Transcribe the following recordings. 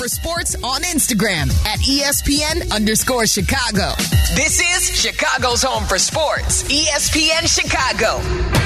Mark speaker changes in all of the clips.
Speaker 1: for sports on Instagram at ESPN_Chicago. This is Chicago's home for sports, ESPN Chicago.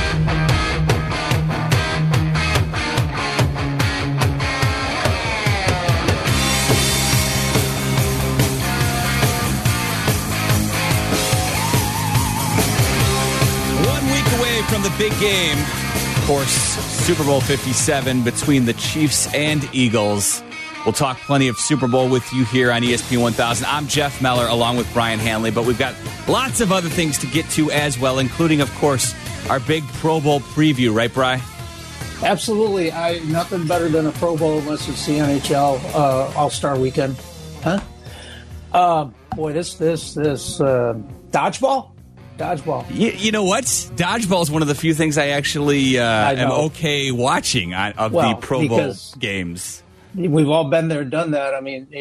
Speaker 2: From the big game, of course, Super Bowl 57 between the Chiefs and Eagles. We'll talk plenty of Super Bowl with you here on ESPN 1000. I'm Jeff Meller along with Brian Hanley, but we've got lots of other things to get to as well, including, of course, our big Pro Bowl preview, right, Bri?
Speaker 3: Absolutely. Nothing better than a Pro Bowl unless it's the NHL All-Star Weekend. Huh? Boy, this dodgeball? Dodgeball.
Speaker 2: You know what? Dodgeball is one of the few things I actually am okay watching of the Pro Bowl games.
Speaker 3: We've all been there, done that. I mean,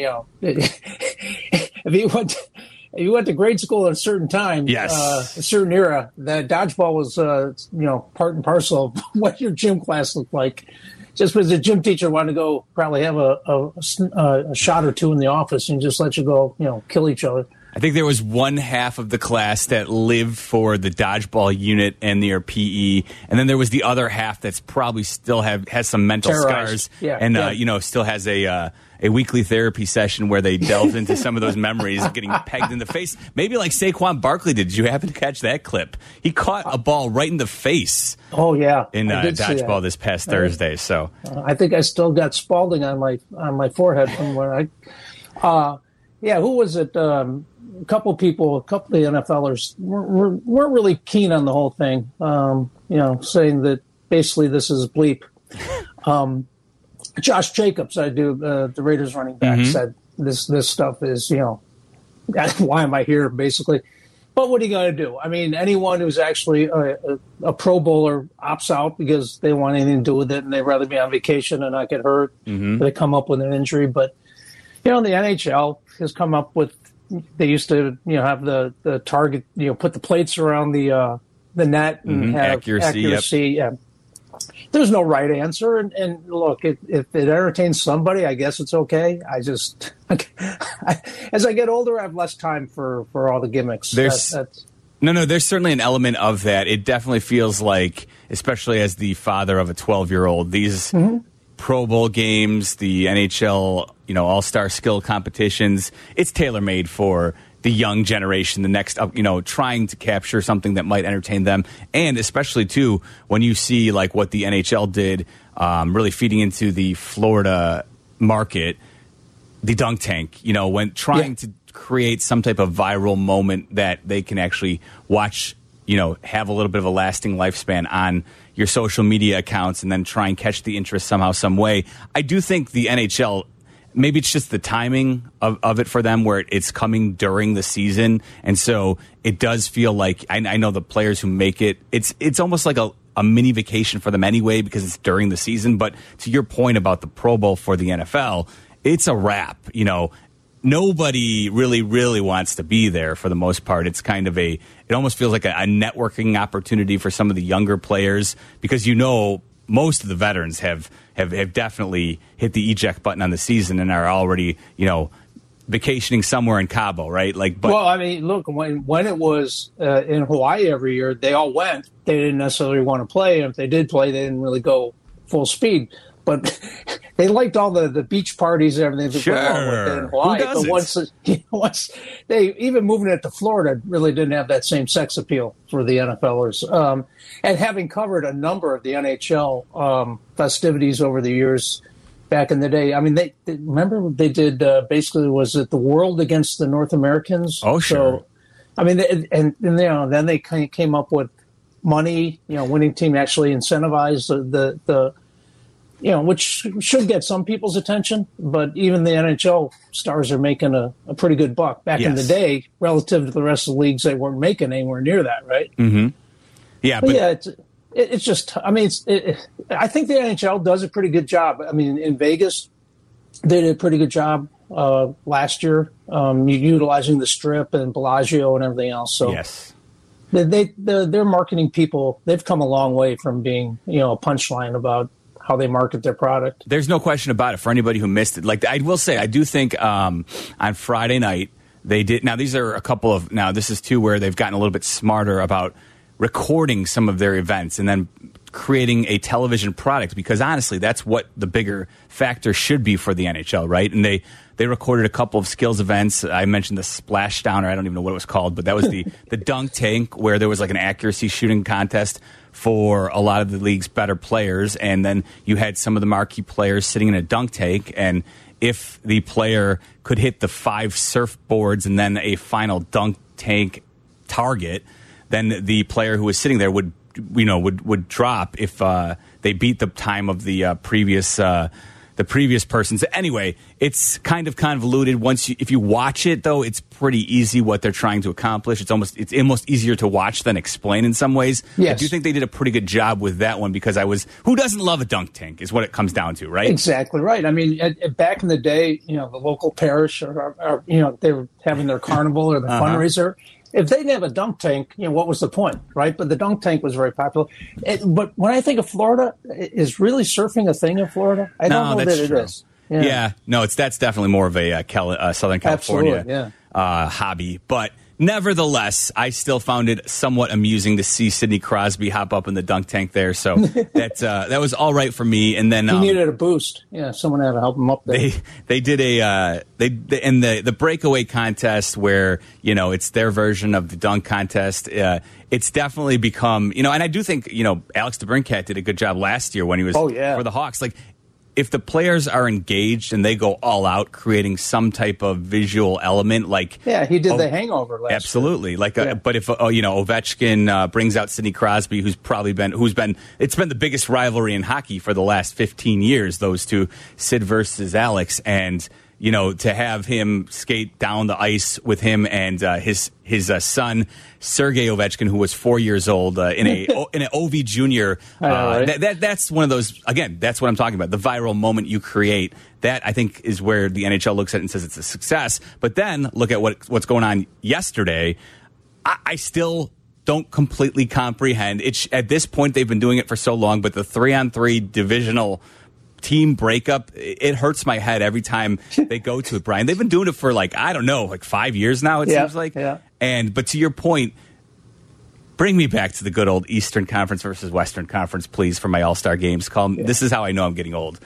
Speaker 3: if you went to grade school at a certain time,
Speaker 2: yes,
Speaker 3: a certain era, that dodgeball was part and parcel of what your gym class looked like. Just because the gym teacher wanted to go probably have a shot or two in the office and just let you go, kill each other.
Speaker 2: I think there was one half of the class that lived for the dodgeball unit and their PE, and then there was the other half that's probably still has some mental scars, and still has a weekly therapy session where they delve into some of those memories of getting pegged in the face. Maybe like Saquon Barkley did. Did you happen to catch that clip? He caught a ball right in the face.
Speaker 3: Oh yeah,
Speaker 2: in dodgeball this past Thursday. So
Speaker 3: I think I still got Spalding on my forehead from where who was it? A couple of the NFLers weren't really keen on the whole thing, saying that basically this is bleep. Josh Jacobs, the Raiders running back, said this stuff is, why am I here, basically? But what are you going to do? I mean, anyone who's actually a Pro Bowler opts out because they want anything to do with it and they'd rather be on vacation and not get hurt. They come up with an injury. But, the NHL has come up with, they used to, have the target, put the plates around the net and have accuracy.
Speaker 2: Yep.
Speaker 3: Yeah. There's no right answer. And look, if it entertains somebody, I guess it's okay. as I get older, I have less time for all the gimmicks.
Speaker 2: There's certainly an element of that. It definitely feels like, especially as the father of a 12-year-old, these Pro Bowl games, the NHL, all-star skill competitions, it's tailor-made for the young generation, the next up, trying to capture something that might entertain them. And especially, too, when you see like what the NHL did, really feeding into the Florida market, the dunk tank, when trying to create some type of viral moment that they can actually watch, have a little bit of a lasting lifespan on your social media accounts and then try and catch the interest somehow, some way. I do think the NHL, maybe it's just the timing of it for them where it's coming during the season. And so it does feel like, I know the players who make it, it's almost like a mini vacation for them anyway because it's during the season. But to your point about the Pro Bowl for the NFL, it's a wrap. Nobody really wants to be there for the most part. It's kind of it almost feels like a networking opportunity for some of the younger players because most of the veterans have definitely hit the eject button on the season and are already, vacationing somewhere in Cabo, right?
Speaker 3: Well, I mean, look, when it was in Hawaii every year, they all went. They didn't necessarily want to play, and if they did play, they didn't really go full speed. But they liked all the beach parties and everything.
Speaker 2: Sure.
Speaker 3: In Hawaii.
Speaker 2: Who doesn't?
Speaker 3: But once they even moving it to Florida really didn't have that same sex appeal for the NFLers. And having covered a number of the NHL festivities over the years back in the day, I mean, they remember they did basically, was it the World against the North Americans?
Speaker 2: Oh, sure.
Speaker 3: So, I mean, and then they came up with money, winning team actually incentivized the which should get some people's attention, but even the NHL stars are making a pretty good buck. Back in the day, relative to the rest of the leagues, they weren't making anywhere near that, right?
Speaker 2: Mm-hmm. Yeah, but
Speaker 3: it's just, I mean, I think the NHL does a pretty good job. I mean, in Vegas, they did a pretty good job last year, utilizing the Strip and Bellagio and everything else. So
Speaker 2: yes.
Speaker 3: Their marketing people, they've come a long way from being, a punchline about how they market their product.
Speaker 2: There's no question about it for anybody who missed it. Like I will say, I do think on Friday night they did. Now these are a couple of. Now this is two where they've gotten a little bit smarter about recording some of their events and then creating a television product, because honestly, that's what the bigger factor should be for the NHL, right? And they recorded a couple of skills events. I mentioned the Splashdown, or I don't even know what it was called, but that was the dunk tank, where there was like an accuracy shooting contest for a lot of the league's better players. And then you had some of the marquee players sitting in a dunk tank. And if the player could hit the 5 surfboards and then a final dunk tank target, then the player who was sitting there would drop if they beat the time of the previous person. So anyway, it's kind of convoluted. If you watch it, though, it's pretty easy what they're trying to accomplish. It's almost easier to watch than explain in some ways.
Speaker 3: Yes.
Speaker 2: I do think they did a pretty good job with that one, because who doesn't love a dunk tank is what it comes down to, right?
Speaker 3: Exactly right. I mean, back in the day, the local parish or they were having their carnival or the fundraiser. If they didn't have a dunk tank, what was the point, right? But the dunk tank was very popular. But when I think of Florida, is really surfing a thing in Florida? I don't know that it is.
Speaker 2: Yeah, no, that's definitely more of a Southern California hobby. But nevertheless, I still found it somewhat amusing to see Sidney Crosby hop up in the dunk tank there. So that was all right for me. And then
Speaker 3: he needed a boost. Yeah, someone had to help him up there.
Speaker 2: They did in the breakaway contest, where it's their version of the dunk contest. It's definitely become and I do think Alex DeBrincat did a good job last year when he was for the Hawks. Like, if the players are engaged and they go all out, creating some type of visual element, like
Speaker 3: he did the Hangover last
Speaker 2: absolutely.
Speaker 3: year.
Speaker 2: But if Ovechkin brings out Sidney Crosby, who's been the biggest rivalry in hockey for the last 15 years, those two, Sid versus Alex, and to have him skate down the ice with him and his son Sergei Ovechkin, who was 4 years old in an OV Junior.
Speaker 3: Right?
Speaker 2: That's one of those. Again, that's what I'm talking about. The viral moment you create. That, I think, is where the NHL looks at it and says it's a success. But then look at what's going on yesterday. I still don't completely comprehend. At this point, they've been doing it for so long, but the 3-on-3 divisional team breakup, it hurts my head every time they go to it, Brian. They've been doing it for 5 years now, it seems like.
Speaker 3: Yeah.
Speaker 2: But to your point, bring me back to the good old Eastern Conference versus Western Conference, please, for my All-Star games. This is how I know I'm getting old.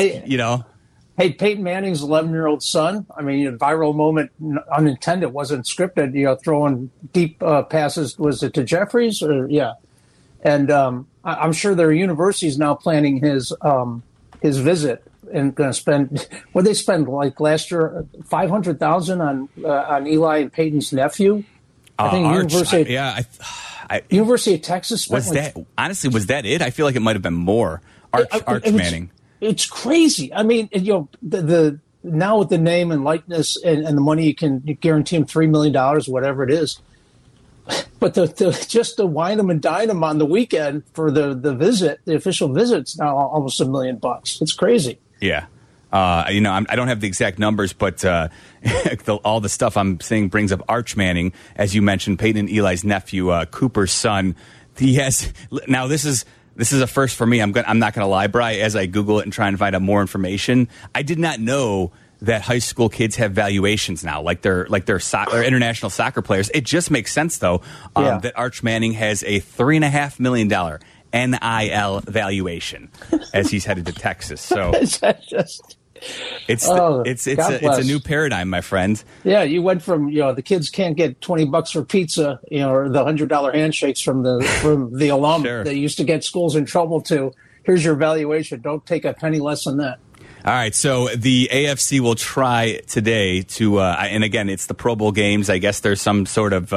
Speaker 3: Hey, Peyton Manning's 11-year-old son, I mean, viral moment, unintended, wasn't scripted, throwing deep passes, was it to Jeffries? And I'm sure there are universities now planning his visit and going to spend, what they spend like last year, $500,000 on Eli and Peyton's nephew. I think University of Texas spent
Speaker 2: honestly, was that it? I feel like it might have been more. Arch Manning.
Speaker 3: It's crazy. I mean, the now with the name and likeness and the money, you guarantee him $3 million, whatever it is. But just to wine them and dine them on the weekend for the visit, the official visit's now almost $1 million. It's crazy.
Speaker 2: Yeah. I don't have the exact numbers, but all the stuff I'm seeing brings up Arch Manning, as you mentioned, Peyton and Eli's nephew, Cooper's son. He has now. This is a first for me. I'm not going to lie, Bri. As I Google it and try and find out more information, I did not know that high school kids have valuations now, like they're international soccer players. It just makes sense, though, that Arch Manning has a $3.5 million NIL valuation as he's headed to Texas. So it's a new paradigm, my friend.
Speaker 3: Yeah, you went from the kids can't get $20 for pizza, or the $100 handshakes from the alum
Speaker 2: Sure.
Speaker 3: that used to get schools in trouble, to here's your valuation. Don't take a penny less than that.
Speaker 2: All right, so the AFC will try today to, and again, it's the Pro Bowl games. I guess there's some sort of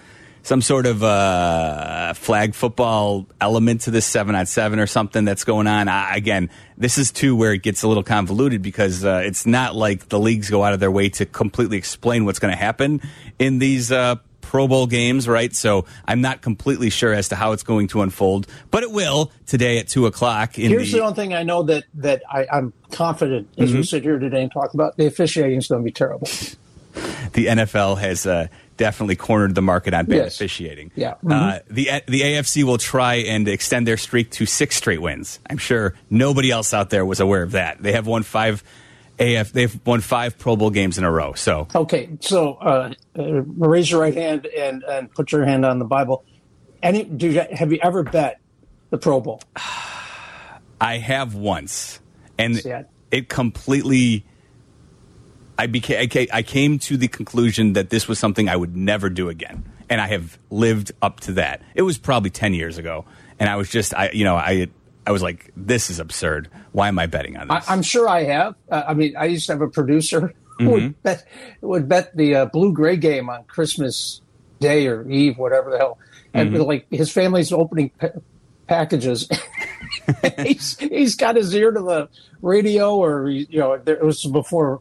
Speaker 2: flag football element to this 7-on-7 or something that's going on. Again, this is too where it gets a little convoluted, because it's not like the leagues go out of their way to completely explain what's going to happen in these Pro Bowl games, right? So I'm not completely sure as to how it's going to unfold, but it will today at 2:00.
Speaker 3: Here's the only thing I know that I'm confident as we sit here today and talk about: the officiating is going to be terrible.
Speaker 2: The NFL has definitely cornered the market on bad
Speaker 3: Yes.
Speaker 2: officiating.
Speaker 3: Yeah.
Speaker 2: The AFC will try and extend their streak to 6 straight wins. I'm sure nobody else out there was aware of that. They have won 5 They've won 5 Pro Bowl games in a row. So
Speaker 3: okay, so raise your right hand and put your hand on the Bible. Have you ever bet the Pro Bowl?
Speaker 2: I have once, and
Speaker 3: Sad.
Speaker 2: it completely. I came to the conclusion that this was something I would never do again, and I have lived up to that. It was probably 10 years ago, and I was just, I was like, this is absurd. Why am I betting on this?
Speaker 3: I'm sure I have. I used to have a producer who would bet the Blue-Gray game on Christmas Day or Eve, whatever the hell, and like his family's opening packages. he's got his ear to the radio, or it was before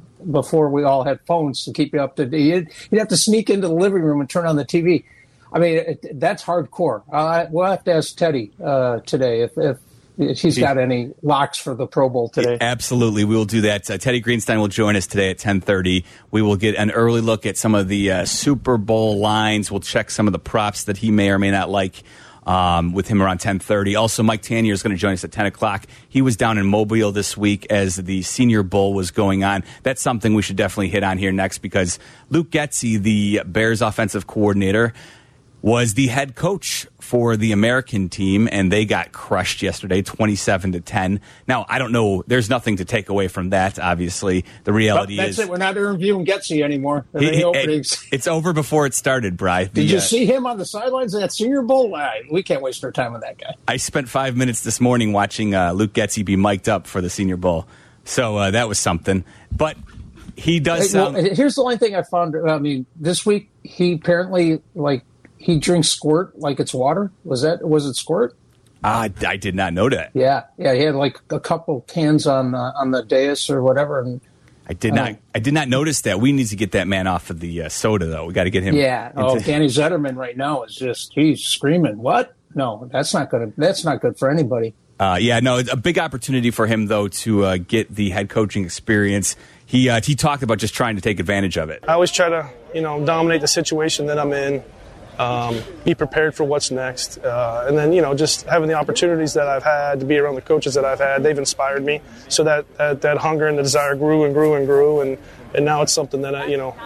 Speaker 3: we all had phones to keep you up to date. You'd have to sneak into the living room and turn on the TV. I mean, that's hardcore. We'll have to ask Teddy today if he's got any locks for the Pro Bowl today.
Speaker 2: Absolutely, we will do that. Teddy Greenstein will join us today at 10:30. We will get an early look at some of the Super Bowl lines. We'll check some of the props that he may or may not like. With him around 10:30. Also, Mike Tanier is going to join us at 10 o'clock. He was down in Mobile this week as the Senior Bowl was going on. That's something we should definitely hit on here next, because Luke Getsy, the Bears offensive coordinator, was the head coach for the American team, and they got crushed yesterday, 27-10. Now, I don't know. There's nothing to take away from that, obviously. The reality is...
Speaker 3: That's it. We're not interviewing Getsy anymore.
Speaker 2: It's over before it started, Bri.
Speaker 3: Did you see him on the sidelines of that Senior Bowl? We can't waste our time with that guy.
Speaker 2: I spent 5 minutes this morning watching Luke Getsy be mic'd up for the Senior Bowl. So that was something. But he does sound...
Speaker 3: Well, here's the only thing I found. This week, he apparently, he drinks Squirt like it's water. Was it Squirt?
Speaker 2: I did not know that.
Speaker 3: Yeah. He had a couple cans on the dais or whatever. And
Speaker 2: I did not notice that. We need to get that man off of the soda, though. We got to get him.
Speaker 3: Yeah. Danny Zetterman right now is he's screaming. What? No, that's not good. That's not good for anybody.
Speaker 2: It's a big opportunity for him, though, to get the head coaching experience. He talked about just trying to take advantage of it.
Speaker 4: I always try to dominate the situation that I'm in. Be prepared for what's next. And then, just having the opportunities that I've had to be around the coaches that I've had, they've inspired me. So that hunger and the desire grew and grew and grew. And now it's something that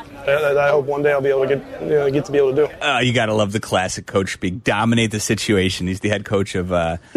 Speaker 4: I hope one day I'll be able to get to be able to do.
Speaker 2: You got to love the classic coach speak. Dominate the situation. He's the head coach of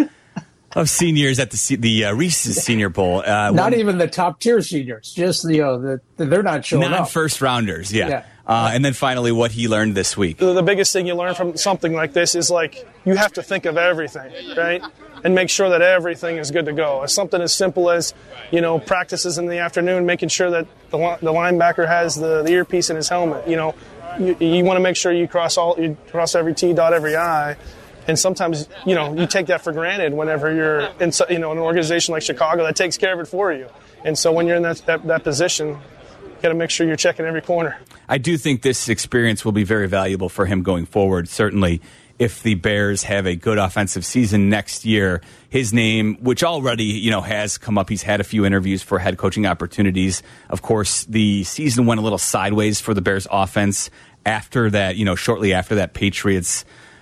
Speaker 2: seniors at the Reese's Senior Bowl.
Speaker 3: Not even the top tier seniors, just they're not showing up.
Speaker 2: Non-first rounders, yeah. And then finally, what he learned this week.
Speaker 4: The biggest thing you learn from something like this is you have to think of everything, right? And make sure that everything is good to go. It's something as simple as, practices in the afternoon, making sure that the linebacker has the earpiece in his helmet. You want to make sure you cross every T, dot every I. And sometimes, you take that for granted whenever you're in an organization like Chicago that takes care of it for you. And so when you're in that position, you got to make sure you're checking every corner.
Speaker 2: I do think this experience will be very valuable for him going forward. Certainly, if the Bears have a good offensive season next year, his name, which already, has come up, he's had a few interviews for head coaching opportunities. Of course, the season went a little sideways for the Bears offense after that, shortly after that Patriots,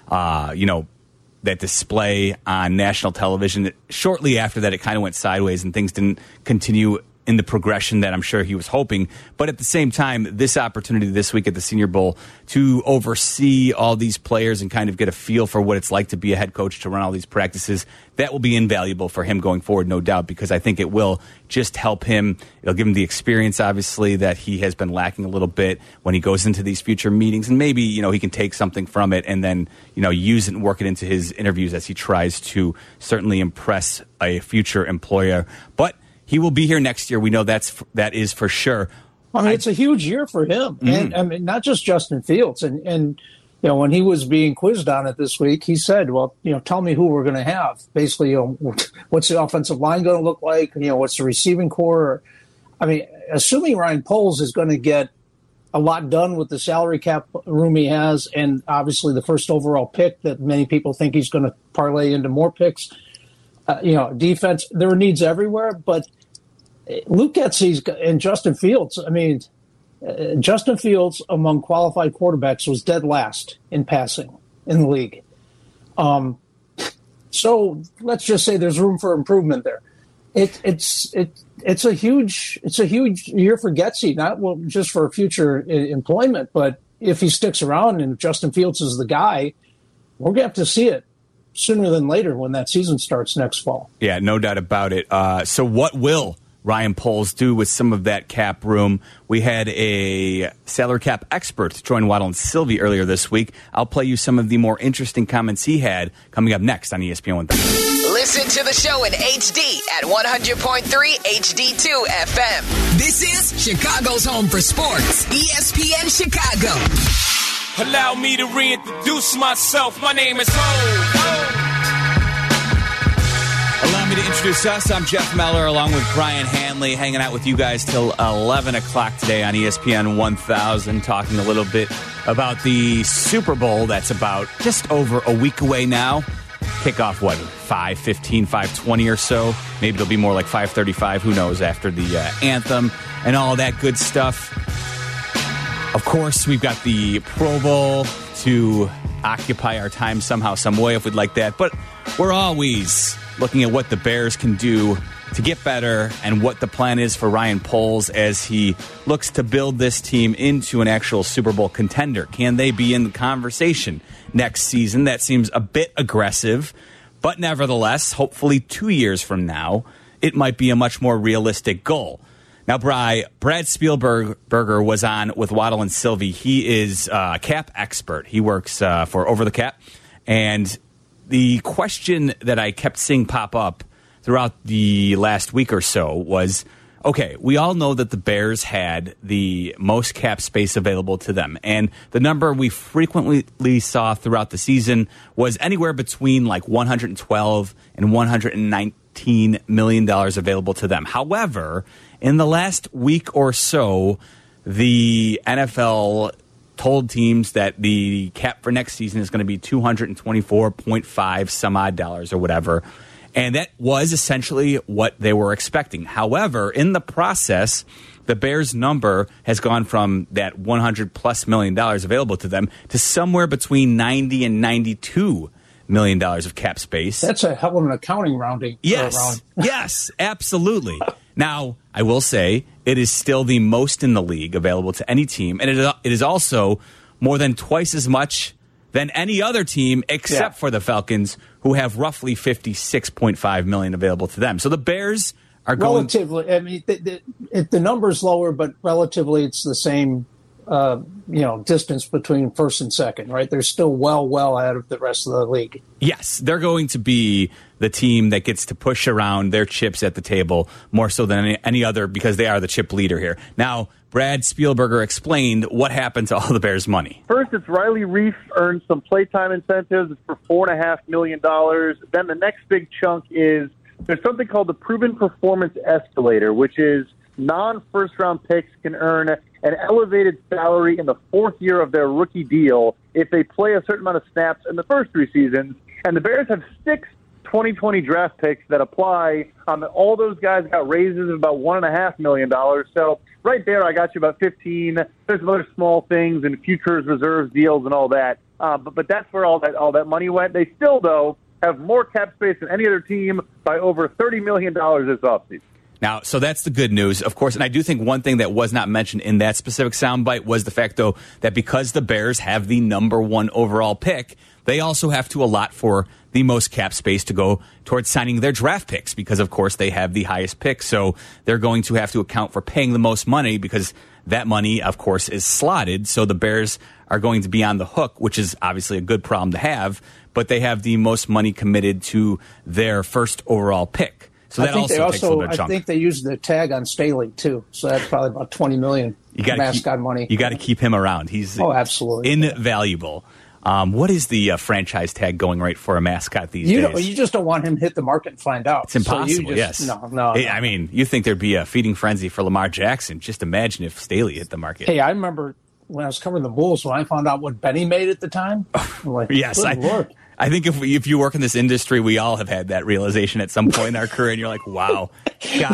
Speaker 2: that display on national television. Shortly after that, it kind of went sideways and things didn't continue in the progression that I'm sure he was hoping. But at the same time, this opportunity this week at the Senior Bowl to oversee all these players and kind of get a feel for what it's like to be a head coach, to run all these practices, that will be invaluable for him going forward, no doubt, because I think it will just help him. It'll give him the experience, obviously, that he has been lacking a little bit when he goes into these future meetings. And maybe, he can take something from it and then, use it and work it into his interviews as he tries to certainly impress a future employer. But he will be here next year. We know that is for sure.
Speaker 3: It's a huge year for him, and not just Justin Fields. And when he was being quizzed on it this week, he said, "Well, tell me who we're going to have. Basically, what's the offensive line going to look like? What's the receiving core? Assuming Ryan Poles is going to get a lot done with the salary cap room he has, and obviously the first overall pick that many people think he's going to parlay into more picks." Defense, there are needs everywhere, but Luke Getsy and Justin Fields, Justin Fields, among qualified quarterbacks, was dead last in passing in the league. So let's just say there's room for improvement there. It's a huge year for Getsy, not just for future employment, but if he sticks around and Justin Fields is the guy, we're going to have to see it sooner than later when that season starts next fall.
Speaker 2: Yeah, no doubt about it. So what will Ryan Poles do with some of that cap room? We had a salary cap expert join Waddle and Sylvie earlier this week. I'll play you some of the more interesting comments he had coming up next on ESPN 1000.
Speaker 1: Listen to the show in HD at 100.3 HD2 FM. This is Chicago's home for sports, ESPN Chicago.
Speaker 5: Allow me to reintroduce myself. My name is Ho.
Speaker 2: Allow me to introduce us. I'm Jeff Meller along with Brian Hanley, hanging out with you guys till 11 o'clock today on ESPN 1000, talking a little bit about the Super Bowl that's about just over a week away now. Kickoff, 5:15, 5:20 or so. Maybe it'll be more like 5:35. Who knows, after the anthem and all that good stuff. Of course, we've got the Pro Bowl to occupy our time somehow, some way, if we'd like that. But we're always looking at what the Bears can do to get better and what the plan is for Ryan Poles as he looks to build this team into an actual Super Bowl contender. Can they be in the conversation next season? That seems a bit aggressive, but nevertheless, hopefully 2 years from now, it might be a much more realistic goal. Now, Brad Spielberger was on with Waddle and Sylvie. He is a cap expert. He works for Over the Cap. And the question that I kept seeing pop up throughout the last week or so was, okay, we all know that the Bears had the most cap space available to them. And the number we frequently saw throughout the season was anywhere between like $112 and $119 million available to them. However, in the last week or so, the NFL told teams that the cap for next season is going to be $224.5 some odd dollars or whatever. And that was essentially what they were expecting. However, in the process, the Bears' number has gone from that $100+ million available to them to somewhere between $90 and $92 million of cap space.
Speaker 3: That's a hell of an accounting rounding.
Speaker 2: Yes, yes, absolutely. Now, I will say it is still the most in the league available to any team, and it is also more than twice as much than any other team except for the Falcons, who have roughly $56.5 million available to them. So the Bears are going
Speaker 3: relatively. I mean, the number's lower, but relatively, it's the same. Distance between first and second, right? They're still well ahead of the rest of the league.
Speaker 2: Yes, they're going to be the team that gets to push around their chips at the table more so than any other, because they are the chip leader here. Now, Brad Spielberger explained what happened to all the Bears' money.
Speaker 6: First, it's Riley Reif earned some playtime incentives for $4.5 million. Then the next big chunk is there's something called the Proven Performance Escalator, which is non-first-round picks can earn an elevated salary in the fourth year of their rookie deal if they play a certain amount of snaps in the first 3 seasons. And the Bears have 6 2020 draft picks that apply. All those guys got raises of about $1.5 million. So right there, I got you about 15. There's some other small things and futures, reserves, deals, and all that. But that's where all that money went. They still, though, have more cap space than any other team by over $30 million this offseason.
Speaker 2: Now, so that's the good news, of course. And I do think one thing that was not mentioned in that specific soundbite was the fact, though, that because the Bears have the number 1 overall pick, they also have to allot for the most cap space to go towards signing their draft picks because, of course, they have the highest pick. So they're going to have to account for paying the most money because that money, of course, is slotted. So the Bears are going to be on the hook, which is obviously a good problem to have, but they have the most money committed to their first overall pick. So that takes a little chunk.
Speaker 3: I think they used the tag on Staley, too. So that's probably about $20 million mascot money.
Speaker 2: You got to keep him around. He's
Speaker 3: absolutely
Speaker 2: invaluable. What is the franchise tag going right for a mascot these days?
Speaker 3: You just don't want him to hit the market and find out.
Speaker 2: It's impossible, yes.
Speaker 3: No.
Speaker 2: I mean, you think there'd be a feeding frenzy for Lamar Jackson. Just imagine if Staley hit the market.
Speaker 3: Hey, I remember when I was covering the Bulls, when I found out what Benny made at the time. I'm like,
Speaker 2: yes,
Speaker 3: Lord.
Speaker 2: I think if you work in this industry, we all have had that realization at some point in our career, and you're like, "Wow, God,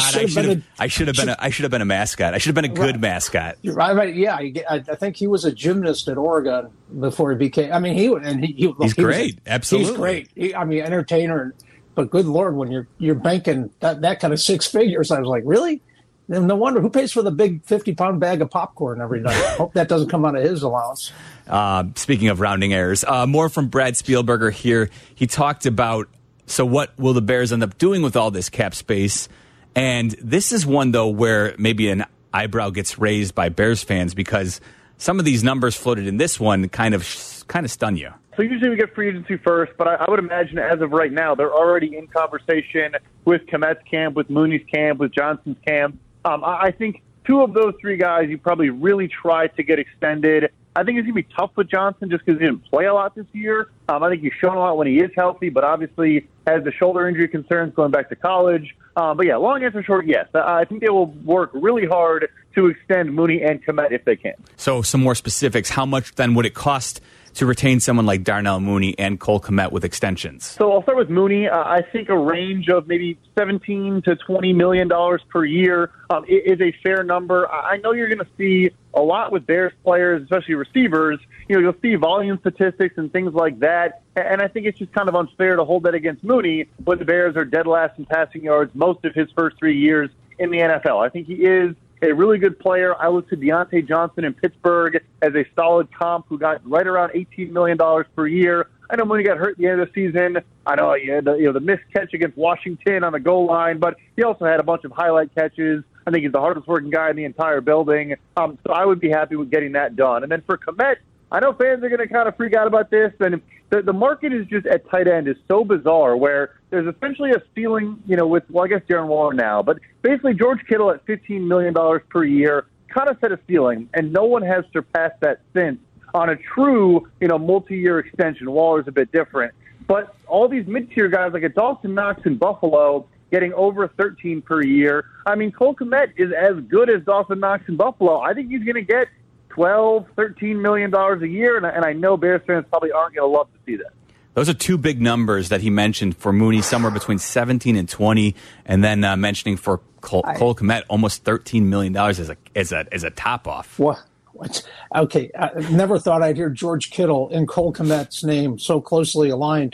Speaker 2: I should have been a mascot. I should have been a good mascot."
Speaker 3: Right? Yeah, I think he was a gymnast at Oregon before he became. I mean, he's
Speaker 2: great. Absolutely,
Speaker 3: he's great. Entertainer. But good Lord, when you're banking that kind of six figures, I was like, really? No wonder. Who pays for the big 50-pound bag of popcorn every night? I hope that doesn't come out of his allowance.
Speaker 2: Speaking of rounding errors, more from Brad Spielberger here. He talked about, so what will the Bears end up doing with all this cap space? And this is one, though, where maybe an eyebrow gets raised by Bears fans because some of these numbers floated in this one kind of stun you.
Speaker 6: So usually we get free agency first, but I would imagine as of right now, they're already in conversation with Kmet's camp, with Mooney's camp, with Johnson's camp. I think two of those three guys you probably really try to get extended. I think it's going to be tough with Johnson just because he didn't play a lot this year. I think he's shown a lot when he is healthy, but obviously has the shoulder injury concerns going back to college. But yeah, long answer short, yes. I think they will work really hard to extend Mooney and Kmet if they can.
Speaker 2: So some more specifics. How much then would it cost to retain someone like Darnell Mooney and Cole Kmet with extensions?
Speaker 6: So I'll start with Mooney. I think a range of maybe $17 to $20 million per year is a fair number. I know you're going to see a lot with Bears players, especially receivers. You'll see volume statistics and things like that. And I think it's just kind of unfair to hold that against Mooney when the Bears are dead last in passing yards most of his first 3 years in the NFL. I think he is a really good player. I look to Deontay Johnson in Pittsburgh as a solid comp who got right around $18 million per year. I know Mooney got hurt at the end of the season. I know he had the missed catch against Washington on the goal line, but he also had a bunch of highlight catches. I think he's the hardest working guy in the entire building. So I would be happy with getting that done. And then for Kmet, I know fans are going to kind of freak out about this, and the market is just at tight end is so bizarre where there's essentially a ceiling, with, I guess Darren Waller now, but basically George Kittle at $15 million per year kind of set a ceiling, and no one has surpassed that since on a true, multi-year extension. Waller's a bit different. But all these mid-tier guys like a Dawson Knox in Buffalo getting over 13 per year. I mean, Cole Kmet is as good as Dawson Knox in Buffalo. I think he's going to get $12, $13 million a year, and I know Bears fans probably aren't going to love to see that.
Speaker 2: Those are two big numbers that he mentioned for Mooney, somewhere between 17 and 20, and then mentioning for Cole Kmet almost $13 million as a top-off.
Speaker 3: What? Okay, I never thought I'd hear George Kittle and Cole Kmet's name so closely aligned.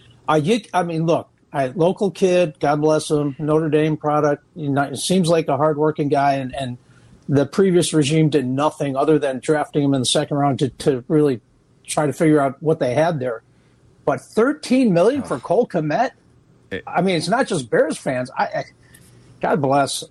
Speaker 3: Look, local kid, God bless him, Notre Dame product. It seems like a hardworking guy, and the previous regime did nothing other than drafting him in the second round to really try to figure out what they had there. But $13 million for Cole Kmet? It's not just Bears fans. God bless.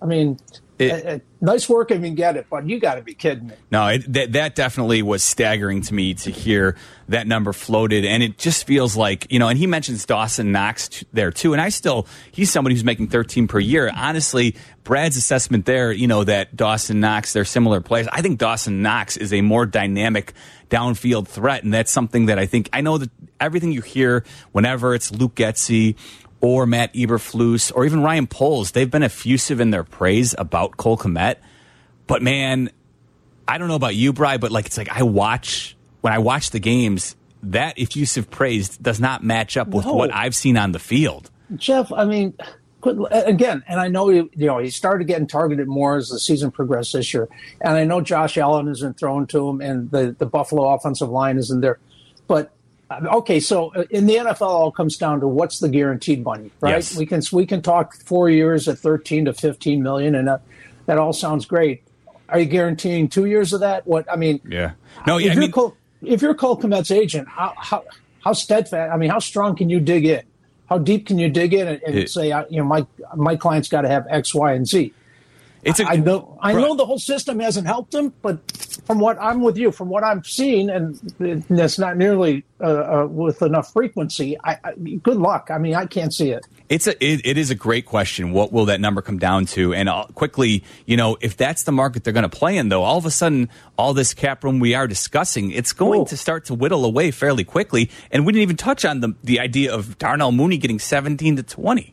Speaker 3: Nice work if you can get it, but you got to be kidding me.
Speaker 2: No, that definitely was staggering to me to hear that number floated, and it just feels like, and he mentions Dawson Knox there too, and he's somebody who's making 13 per year. Honestly, Brad's assessment there, that Dawson Knox, they're similar players. I think Dawson Knox is a more dynamic downfield threat, and that's something that I know that everything you hear whenever it's Luke Getsy or Matt Eberflus, or even Ryan Poles, they've been effusive in their praise about Cole Kmet. But man, I don't know about you, Bri, but when I watch the games, that effusive praise does not match up with what I've seen on the field.
Speaker 3: Jeff, again, and I know he started getting targeted more as the season progressed this year, and I know Josh Allen isn't thrown to him, and the Buffalo offensive line isn't there, but. Okay, so in the NFL, it all comes down to what's the guaranteed money, right?
Speaker 2: Yes.
Speaker 3: We can talk 4 years at 13 to 15 million, and that all sounds great. Are you guaranteeing 2 years of that?
Speaker 2: Yeah. No,
Speaker 3: if you're Cole Kmet's agent, how steadfast? How strong can you dig in? How deep can you dig in and say, my client's got to have X, Y, and Z? I know the whole system hasn't helped him, but from what I'm seeing, and that's not nearly with enough frequency, good luck. I can't see it.
Speaker 2: It is a great question. What will that number come down to? And quickly, if that's the market they're going to play in, though, all of a sudden, all this cap room we are discussing, it's going to start to whittle away fairly quickly. And we didn't even touch on the idea of Darnell Mooney getting 17 to 20.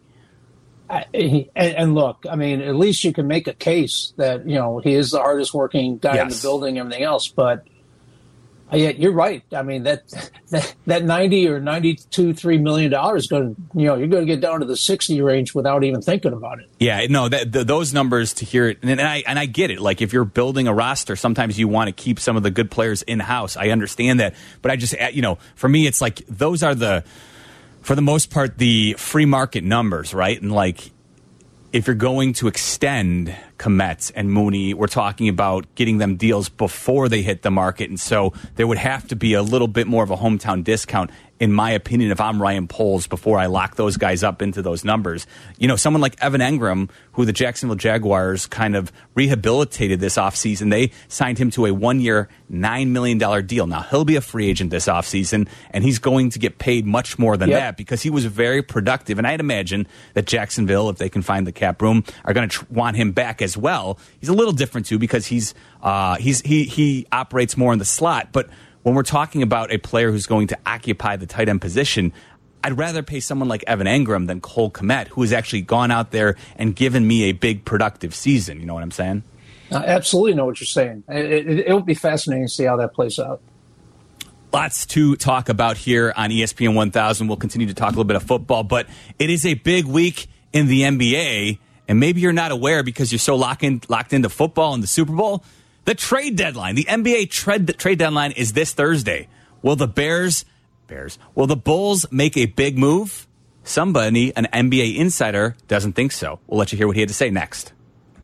Speaker 3: And look, at least you can make a case that, he is the hardest working guy in the building, everything else. But Yeah, you're right. I mean, that 90 or 92.3 million dollars going to, you're going to get down to the 60 range without even thinking about it.
Speaker 2: Yeah, no, those numbers to hear it, and I get it. Like if you're building a roster, sometimes you want to keep some of the good players in house. I understand that, but I just, for me, it's like those are for the most part, the free market numbers, right? And like, if you're going to extend Kmet and Mooney, we're talking about getting them deals before they hit the market. And so there would have to be a little bit more of a hometown discount, in my opinion, if I'm Ryan Poles, before I lock those guys up into those numbers. Someone like Evan Engram, who the Jacksonville Jaguars kind of rehabilitated this offseason, they signed him to a 1-year, $9 million deal. Now, he'll be a free agent this offseason, and he's going to get paid much more than that because he was very productive. And I'd imagine that Jacksonville, if they can find the cap room, are going to want him back as well. He's a little different, too, because he operates more in the slot. But when we're talking about a player who's going to occupy the tight end position, I'd rather pay someone like Evan Engram than Cole Kmet, who has actually gone out there and given me a big productive season. You know what I'm saying?
Speaker 3: I absolutely know what you're saying. It'll be fascinating to see how that plays out.
Speaker 2: Lots to talk about here on ESPN 1000. We'll continue to talk a little bit of football, but it is a big week in the NBA, and maybe you're not aware because you're so locked into football and the Super Bowl. The trade deadline, the NBA trade deadline is this Thursday. Will the will the Bulls make a big move? Somebody, an NBA insider, doesn't think so. We'll let you hear what he had to say next.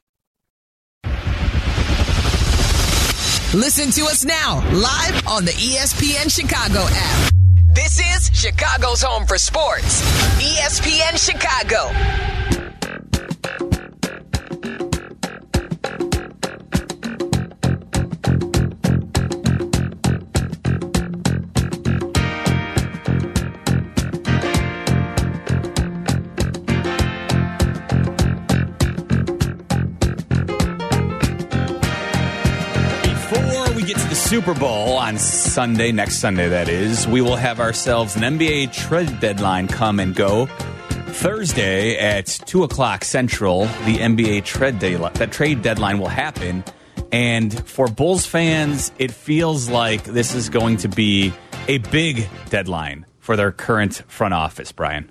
Speaker 1: Listen to us now, live on the ESPN Chicago app. This is Chicago's home for sports. ESPN Chicago.
Speaker 2: Super Bowl on Sunday, next Sunday that is, we will have ourselves an NBA trade deadline come and go. Thursday at 2 o'clock Central, the NBA trade deadline will happen. And for Bulls fans, it feels like this is going to be a big deadline for their current front office, Brian.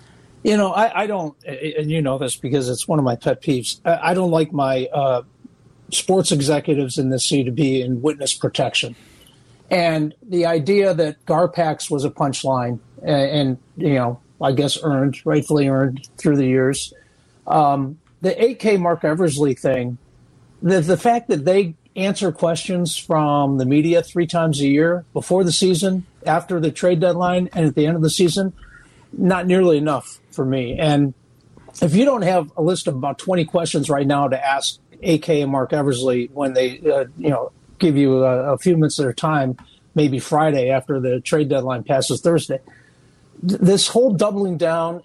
Speaker 3: I don't, and you know this because it's one of my pet peeves. I don't like my sports executives in this city to be in witness protection. And the idea that Garpax was a punchline and I guess rightfully earned through the years. The 8K Mark Eversley thing, the fact that they answer questions from the media 3 times a year before the season, after the trade deadline, and at the end of the season, not nearly enough for me. And if you don't have a list of about 20 questions right now to ask AK and Mark Eversley when they, give you a few minutes of their time, maybe Friday after the trade deadline passes Thursday. This whole doubling down,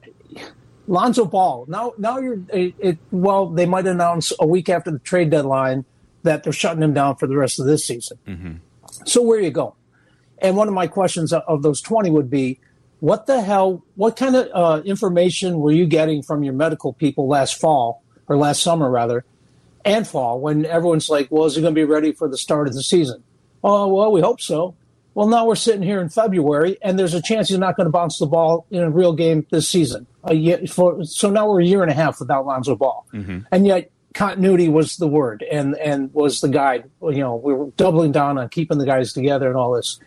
Speaker 3: Lonzo Ball. Now you're they might announce a week after the trade deadline that they're shutting him down for the rest of this season. Mm-hmm. So where you go? And one of my questions of those 20 would be, what kind of information were you getting from your medical people last summer rather, and fall, when everyone's like, well, is he going to be ready for the start of the season? Oh, well, we hope so. Well, now we're sitting here in February, and there's a chance he's not going to bounce the ball in a real game this season. So now we're a year and a half without Lonzo Ball. Mm-hmm. And yet continuity was the word and was the guide. We were doubling down on keeping the guys together and all this.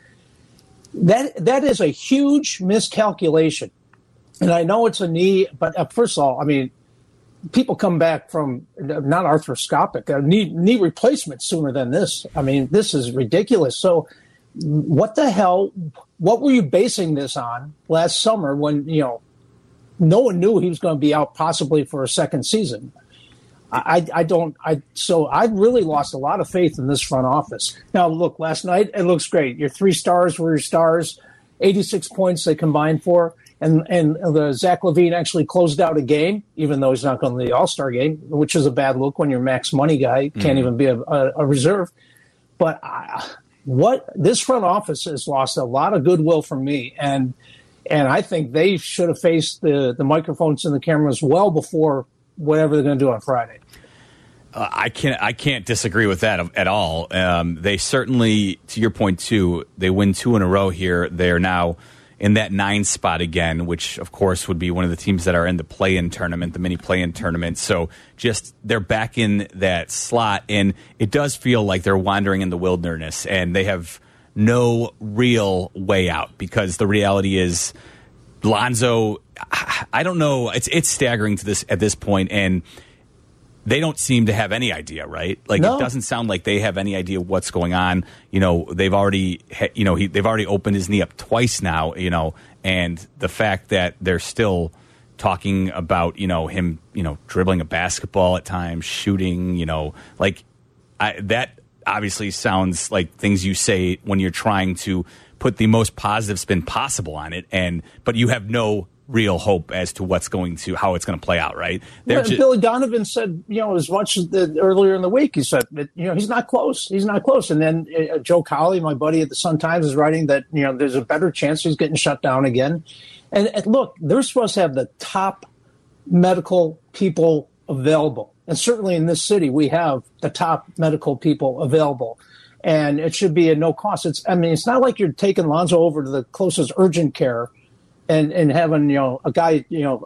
Speaker 3: That is a huge miscalculation. And I know it's a knee, but first of all, I mean, people come back from not arthroscopic, knee replacement sooner than this. I mean, this is ridiculous. So what the hell, what were you basing this on last summer when, no one knew he was going to be out possibly for a second season? So I really lost a lot of faith in this front office. Now, look, last night, it looks great. Your 3 stars were your stars, 86 points they combined for. And Zach LaVine actually closed out a game, even though he's not going to the All-Star game, which is a bad look when you're a max money guy. Can't even be a reserve. But this front office has lost a lot of goodwill from me. And I think they should have faced the microphones and the cameras well before whatever they're going to do on Friday.
Speaker 2: I can't disagree with that at all. They certainly, to your point too, they win 2 in a row here. They are now in that 9 spot again, which of course would be one of the teams that are in the play-in tournament, the mini play-in tournament. So just they're back in that slot, and it does feel like they're wandering in the wilderness, and they have no real way out because the reality is Lonzo, I don't know, it's staggering at this point, and they don't seem to have any idea, right? Like no. It doesn't sound like they have any idea what's going on. They've already, they've already opened his knee up twice now. And the fact that they're still talking about, him, dribbling a basketball at times, shooting, that obviously sounds like things you say when you're trying to put the most positive spin possible on it, but you have no real hope as to how it's going to play out, right?
Speaker 3: Billy Donovan said, as much as earlier in the week, he said, he's not close. He's not close. And then Joe Colley, my buddy at the Sun-Times, is writing that, there's a better chance he's getting shut down again. And look, they're supposed to have the top medical people available. And certainly in this city, we have the top medical people available. And it should be at no cost. It's not like you're taking Lonzo over to the closest urgent care and having, a guy,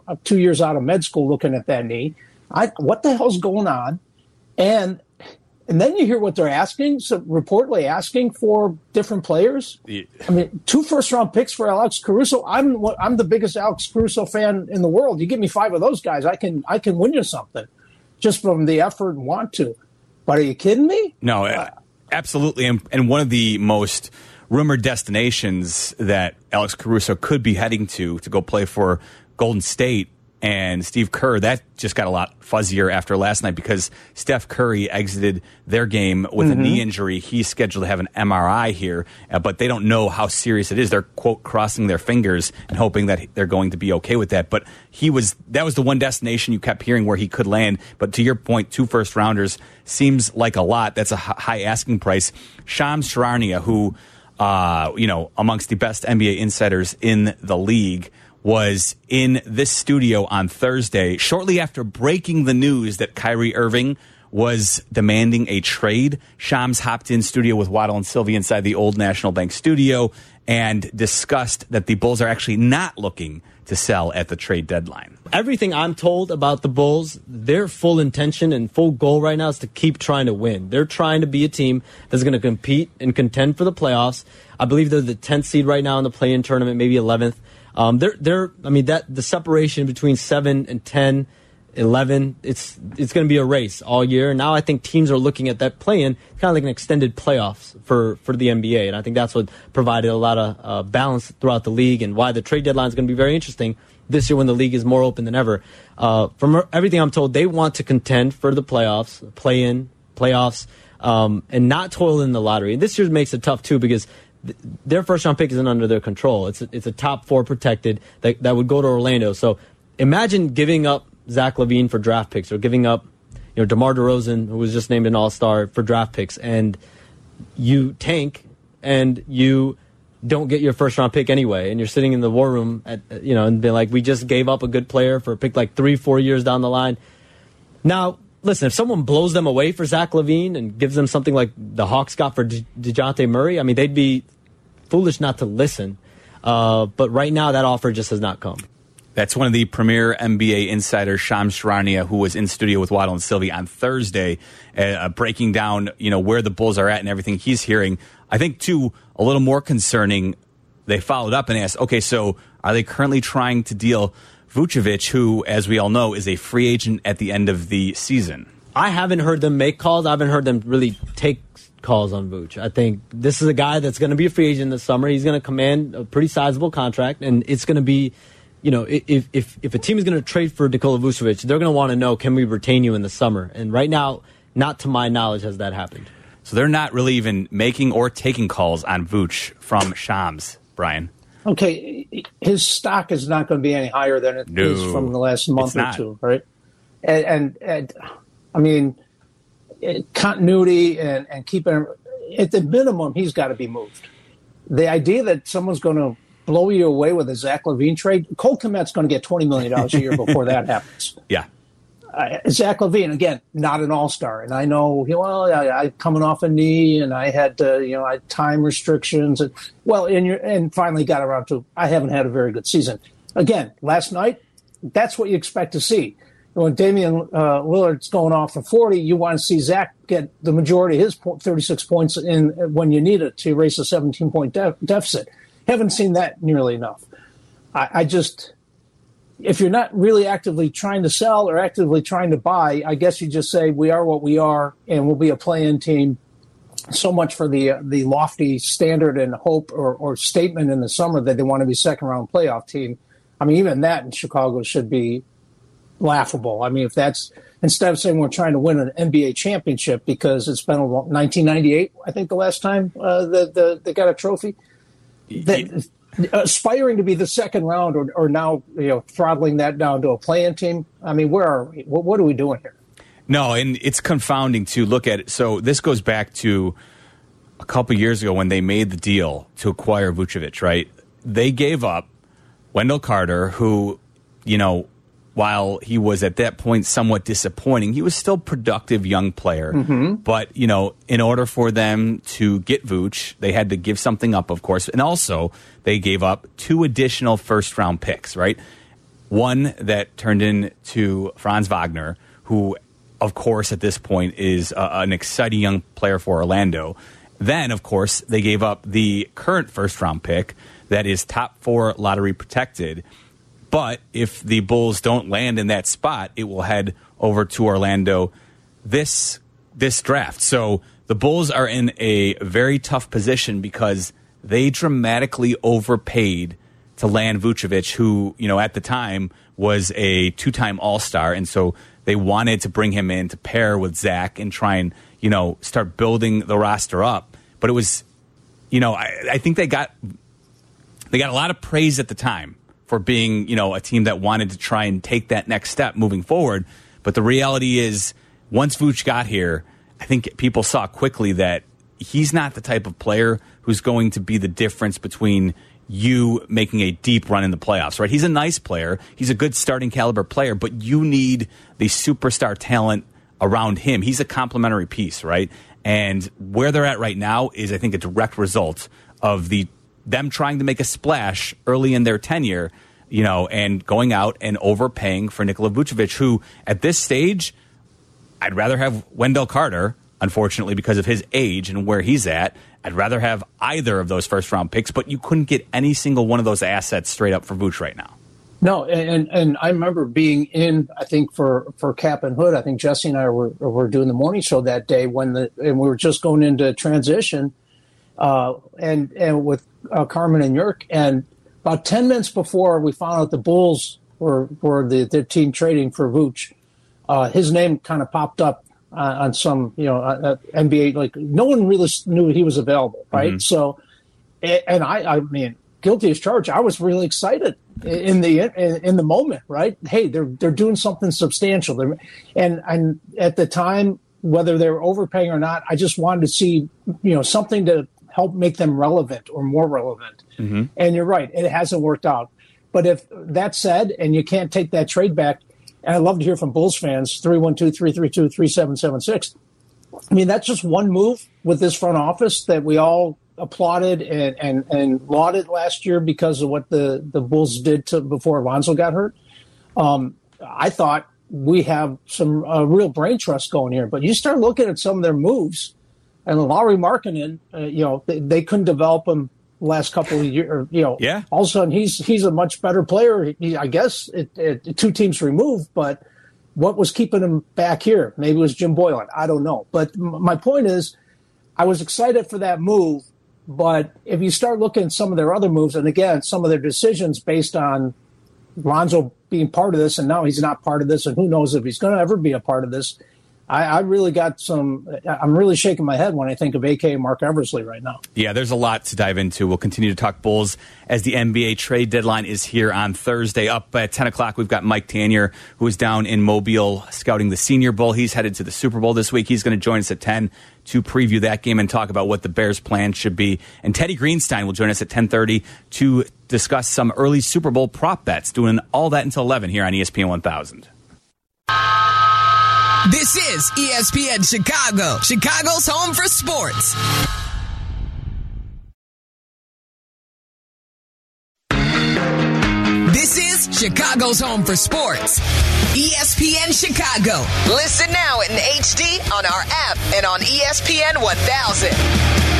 Speaker 3: 2 years out of med school looking at that knee. What the hell's going on? And then you hear what they're asking, so reportedly asking for different players. Yeah. 2 first-round picks for Alex Caruso. I'm the biggest Alex Caruso fan in the world. You give me 5 of those guys, I can win you something just from the effort and want to. But are you kidding me?
Speaker 2: No, absolutely. And one of the most rumored destinations that Alex Caruso could be heading to go play for Golden State and Steve Kerr, that just got a lot fuzzier after last night because Steph Curry exited their game with a knee injury. He's scheduled to have an MRI here, but they don't know how serious it is. They're, quote, crossing their fingers and hoping that they're going to be okay with that. But that was the one destination you kept hearing where he could land. But to your point, 2 first-rounders seems like a lot. That's a high asking price. Shams Charania, who, amongst the best NBA insiders in the league, was in this studio on Thursday, shortly after breaking the news that Kyrie Irving was demanding a trade. Shams hopped in studio with Waddle and Sylvie inside the old National Bank studio and discussed that the Bulls are actually not looking to sell at the trade deadline.
Speaker 7: Everything I'm told about the Bulls, their full intention and full goal right now is to keep trying to win. They're trying to be a team that's going to compete and contend for the playoffs. I believe they're the 10th seed right now in the play-in tournament, maybe 11th. The separation between 7 and 10, 11, it's going to be a race all year. And now I think teams are looking at that play-in kind of like an extended playoffs for the NBA. And I think that's what provided a lot of balance throughout the league and why the trade deadline is going to be very interesting this year when the league is more open than ever. From everything I'm told, they want to contend for the playoffs, play-in, playoffs, and not toil in the lottery. And this year makes it tough, too, because their first-round pick isn't under their control. It's a top 4 protected that would go to Orlando. So imagine giving up Zach LaVine for draft picks or giving up DeMar DeRozan, who was just named an all-star, for draft picks, and you tank and you don't get your first-round pick anyway, and you're sitting in the war room and be like, we just gave up a good player for a pick like 3-4 years down the line. Now, listen, if someone blows them away for Zach LaVine and gives them something like the Hawks got for DeJounte Murray, they'd be foolish not to listen. But right now, that offer just has not come.
Speaker 2: That's one of the premier NBA insiders, Shams Charania, who was in studio with Waddle and Sylvie on Thursday, breaking down where the Bulls are at and everything he's hearing. I think, too, a little more concerning, they followed up and asked, okay, so are they currently trying to deal Vucevic, who, as we all know, is a free agent at the end of the season?
Speaker 7: I haven't heard them make calls. I haven't heard them really take calls on Vooch. I think this is a guy that's going to be a free agent this summer. He's going to command a pretty sizable contract, and it's going to be, if a team is going to trade for Nikola Vucevic, they're going to want to know, can we retain you in the summer? And right now, not to my knowledge has that happened.
Speaker 2: So they're not really even making or taking calls on Vooch from Shams, Brian.
Speaker 3: Okay, his stock is not going to be any higher than it is from the last month or two, right? And continuity and keeping, at the minimum, he's got to be moved. The idea that someone's going to blow you away with a Zach LaVine trade, Cole Kmet's going to get $20 million a year before that happens.
Speaker 2: Yeah.
Speaker 3: Zach LaVine, again, not an all-star. And I know, I coming off a knee and I had to, I had time restrictions. And finally got around to, I haven't had a very good season. Again, last night, that's what you expect to see. When Damian Lillard's going off for 40, you want to see Zach get the majority of his 36 points in when you need it to erase a 17-point deficit. Haven't seen that nearly enough. I just, if you're not really actively trying to sell or actively trying to buy, I guess you just say we are what we are and we'll be a play-in team. So much for the lofty standard and hope or statement in the summer that they want to be second-round playoff team. I mean, even that in Chicago should be laughable. I mean, if that's instead of saying we're trying to win an NBA championship because it's been 1998, I think the last time they got a trophy. Aspiring to be the second round or now throttling that down to a play-in team. I mean, where are we? What are we doing here?
Speaker 2: No, and it's confounding to look at it. So this goes back to a couple years ago when they made the deal to acquire Vucevic, right? They gave up Wendell Carter, who, while he was at that point somewhat disappointing, he was still a productive young player. Mm-hmm. But, in order for them to get Vooch, they had to give something up, of course. And also, they gave up 2 additional first-round picks, right? One that turned into Franz Wagner, who, of course, at this point is an exciting young player for Orlando. Then, of course, they gave up the current first-round pick that is top 4 lottery protected. But if the Bulls don't land in that spot, it will head over to Orlando this draft. So the Bulls are in a very tough position because they dramatically overpaid to land Vucevic, who, at the time was a 2-time All-Star. And so they wanted to bring him in to pair with Zach and try and, start building the roster up. But it was, I think they got a lot of praise at the time for being, a team that wanted to try and take that next step moving forward. But the reality is, once Vooch got here, I think people saw quickly that he's not the type of player who's going to be the difference between you making a deep run in the playoffs, right? He's a nice player. He's a good starting caliber player, but you need the superstar talent around him. He's a complementary piece, right? And where they're at right now is, I think, a direct result of them trying to make a splash early in their tenure, and going out and overpaying for Nikola Vucevic, who at this stage, I'd rather have Wendell Carter, unfortunately, because of his age and where he's at. I'd rather have either of those first-round picks, but you couldn't get any single one of those assets straight up for Vooch right now.
Speaker 3: No, and I remember being in, I think, for Cap and Hood, I think Jesse and I were doing the morning show that day and we were just going into transition, and with Carmen and Yerk, and about 10 minutes before we found out the Bulls were the team trading for Vooch, his name kind of popped up on some NBA, like no one really knew he was available, right? Mm-hmm. So, and I mean, guilty as charged, I was really excited in the moment, right? Hey, they're doing something substantial, and at the time, whether they were overpaying or not, I just wanted to see something to help make them relevant or more relevant. Mm-hmm. And you're right, it hasn't worked out. But if that said, and you can't take that trade back, and I'd love to hear from Bulls fans, 312-332-3776. I mean, that's just one move with this front office that we all applauded and lauded last year because of what the Bulls did before Lonzo got hurt. I thought we have some real brain trust going here. But you start looking at some of their moves, and Lauri Markkanen, they couldn't develop him last couple of years.
Speaker 2: Yeah.
Speaker 3: All of a sudden he's a much better player. I guess 2 teams removed, but what was keeping him back here? Maybe it was Jim Boylan. I don't know. But my point is, I was excited for that move. But if you start looking at some of their other moves, and again, some of their decisions based on Lonzo being part of this, and now he's not part of this, and who knows if he's going to ever be a part of this, I really got I'm really shaking my head when I think of AK and Mark Eversley right now.
Speaker 2: Yeah, there's a lot to dive into. We'll continue to talk Bulls as the NBA trade deadline is here on Thursday. Up at 10 o'clock, we've got Mike Tanier, who is down in Mobile scouting the Senior Bowl. He's headed to the Super Bowl this week. He's going to join us at 10 to preview that game and talk about what the Bears' plan should be. And Teddy Greenstein will join us at 10:30 to discuss some early Super Bowl prop bets, doing all that until 11 here on ESPN 1000.
Speaker 1: This is ESPN Chicago, Chicago's home for sports. This is Chicago's home for sports. ESPN Chicago. Listen now in HD on our app and on ESPN 1000.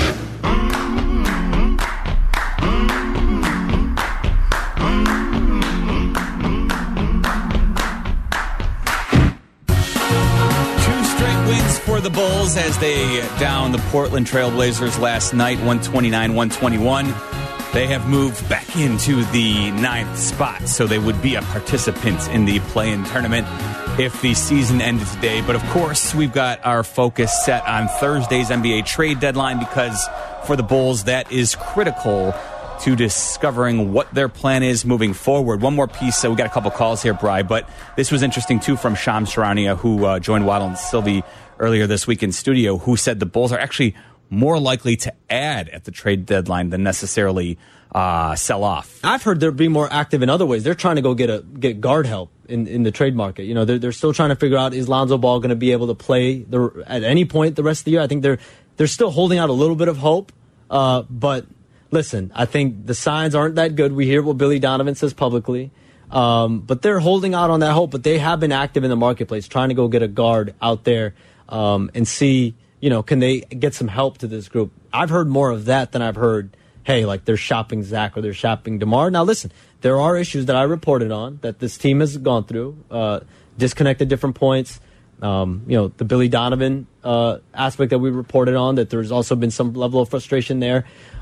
Speaker 2: Wins for the Bulls as they downed the Portland Trailblazers last night, 129-121. They have moved back into the 9th spot, so they would be a participant in the play-in tournament if the season ended today. But, of course, we've got our focus set on Thursday's NBA trade deadline because for the Bulls, that is critical to discovering what their plan is moving forward. One more piece, so we got a couple calls here, Bri, but this was interesting, too, from Shams Charania, who joined Waddle and Sylvie earlier this week in studio, who said the Bulls are actually more likely to add at the trade deadline than necessarily sell off.
Speaker 7: I've heard they're being more active in other ways. They're trying to go get guard help in the trade market. You know, they're still trying to figure out, is Lonzo Ball going to be able to play at any point the rest of the year? I think they're still holding out a little bit of hope, but listen, I think the signs aren't that good. We hear what Billy Donovan says publicly, but they're holding out on that hope. But they have been active in the marketplace, trying to go get a guard out there and see, you know, can they get some help to this group? I've heard more of that than I've heard, hey, like they're shopping Zach or they're shopping DeMar. Now, listen, there are issues that I reported on that this team has gone through, disconnected different points. You know, the Billy Donovan aspect that we reported on, that there's also been some level of frustration there.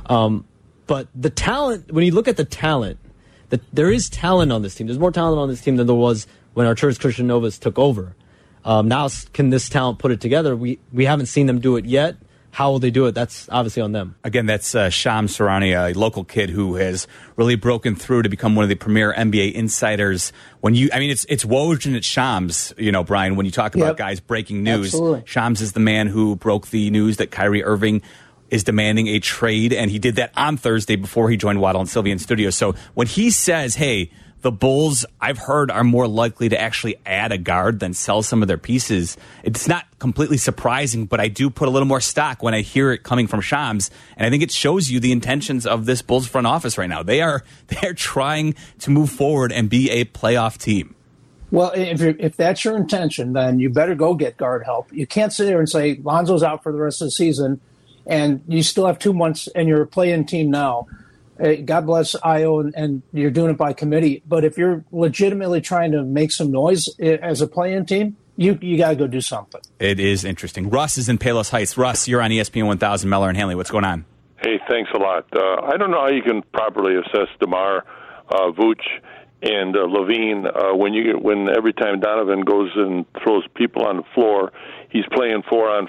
Speaker 7: But the talent, when you look at the talent, there is talent on this team. There's more talent on this team than there was when Arturas Christianovas took over. Now, can this talent put it together? We haven't seen them do it yet. How will they do it? That's obviously on them. Again, that's
Speaker 2: Shams Charania, a local kid who has really broken through to become one of the premier NBA insiders. It's Woj and it's Shams, you know, Brian, when you talk about guys breaking news.
Speaker 3: Absolutely.
Speaker 2: Shams is the man who broke the news that Kyrie Irving is demanding a trade, and he did that on Thursday before he joined Waddle and Sylvie in studio. So when he says, hey, the Bulls, I've heard, are more likely to actually add a guard than sell some of their pieces, it's not completely surprising, but I do put a little more stock when I hear it coming from Shams, and I think it shows you the intentions of this Bulls front office right now. They're trying to move forward and be a playoff team.
Speaker 3: Well, if that's your intention, then you better go get guard help. You can't sit there and say, Lonzo's out for the rest of the season, and you still have 2 months, and you're a play-in team now. God bless Io, and you're doing it by committee. But if you're legitimately trying to make some noise as a play-in team, you got to go do something.
Speaker 2: It is interesting. Russ is in Palos Heights. Russ, you're on ESPN 1000, Mellor and Hanley. What's going on?
Speaker 8: Hey, thanks a lot. I don't know how you can properly assess DeMar, Vooch, and Levine when every time Donovan goes and throws people on the floor, he's playing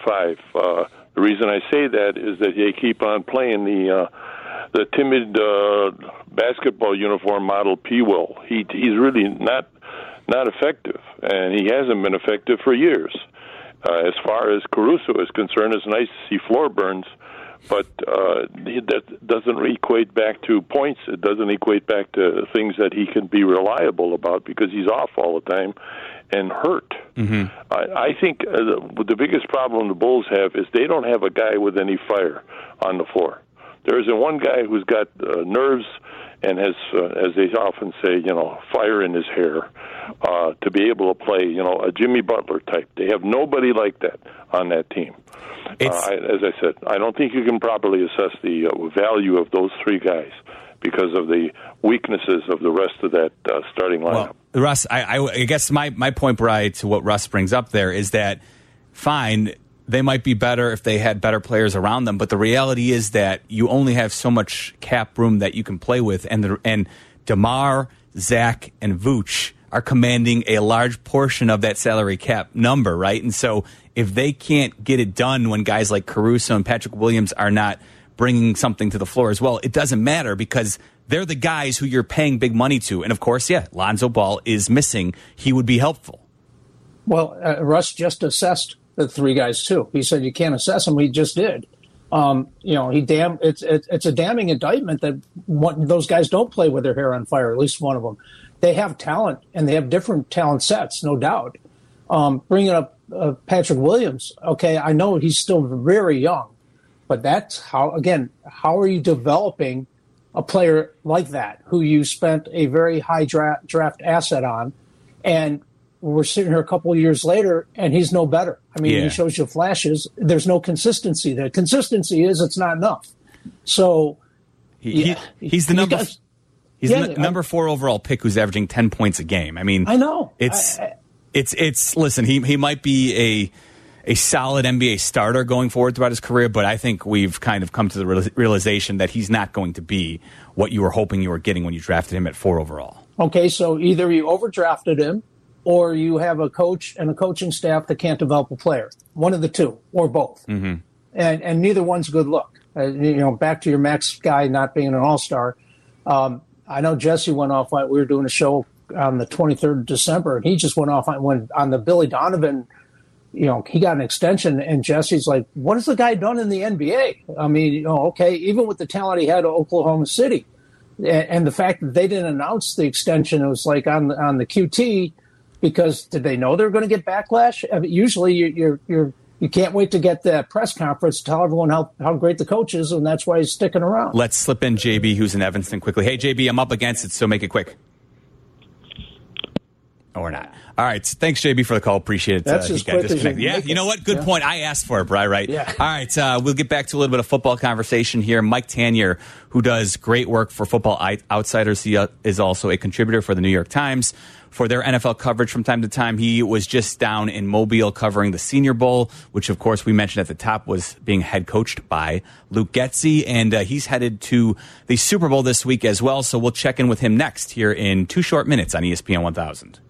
Speaker 8: 4-on-5. The reason I say that is that they keep on playing the timid basketball uniform model P-Will. He's really not effective, and he hasn't been effective for years. As far as Caruso is concerned, it's nice to see floor burns, but that doesn't equate back to points. It doesn't equate back to things that he can be reliable about because he's off all the time and hurt. Mm-hmm. I think the biggest problem the Bulls have is they don't have a guy with any fire on the floor. There isn't one guy who's got nerves and has, as they often say, fire in his hair to be able to play, a Jimmy Butler type. They have nobody like that on that team. As I said, I don't think you can properly assess the value of those three guys because of the weaknesses of the rest of that starting lineup.
Speaker 2: Well, Russ, I guess my point, Brian, to what Russ brings up there is that, fine, they might be better if they had better players around them, but the reality is that you only have so much cap room that you can play with, and DeMar, Zach, and Vooch are commanding a large portion of that salary cap number, right? And so if they can't get it done when guys like Caruso and Patrick Williams are not bringing something to the floor as well, it doesn't matter because they're the guys who you're paying big money to. And, of course, Lonzo Ball is missing. He would be helpful.
Speaker 3: Well, Russ just assessed the three guys, too. He said you can't assess them. He just did. It's a damning indictment that those guys don't play with their hair on fire, at least one of them. They have talent, and they have different talent sets, no doubt. Bringing up Patrick Williams. Okay, I know he's still very young, but that's how are you developing a player like that who you spent a very high draft asset on, and we're sitting here a couple of years later and he's no better. I mean, he shows you flashes. There's no consistency there. Consistency is it's not enough. So
Speaker 2: he's the number. He's the number 4 overall pick who's averaging 10 points a game. I mean,
Speaker 3: I know
Speaker 2: it's. Listen, he might be a solid NBA starter going forward throughout his career, but I think we've kind of come to the realization that he's not going to be what you were hoping you were getting when you drafted him at 4 overall.
Speaker 3: Okay, so either you overdrafted him, or you have a coach and a coaching staff that can't develop a player. One of the two, or both. Mm-hmm. And neither one's a good look. Back to your Max guy not being an all-star. I know Jesse went off. We were doing a show on the 23rd of December, and he just went off on the Billy Donovan. He got an extension, and Jesse's like, what has the guy done in the NBA? I mean, okay, even with the talent he had at Oklahoma City, and the fact that they didn't announce the extension, it was like on the QT, because did they know they were going to get backlash? I mean, usually you can't wait to get the press conference to tell everyone how great the coach is, and that's why he's sticking around.
Speaker 2: Let's slip in JB, who's in Evanston, quickly. Hey, JB, I'm up against it, so make it quick. Or not. All right. Thanks, JB, for the call. Appreciate it.
Speaker 3: That's as quick as
Speaker 2: Yeah, you know what? Good point. I asked for it, Bri, right?
Speaker 3: Yeah.
Speaker 2: All right. We'll get back to a little bit of football conversation here. Mike Tanier, who does great work for Football Outsiders, he is also a contributor for the New York Times for their NFL coverage from time to time. He was just down in Mobile covering the Senior Bowl, which, of course, we mentioned at the top was being head coached by Luke Getsy. And he's headed to the Super Bowl this week as well. So we'll check in with him next here in 2 short minutes on ESPN 1000.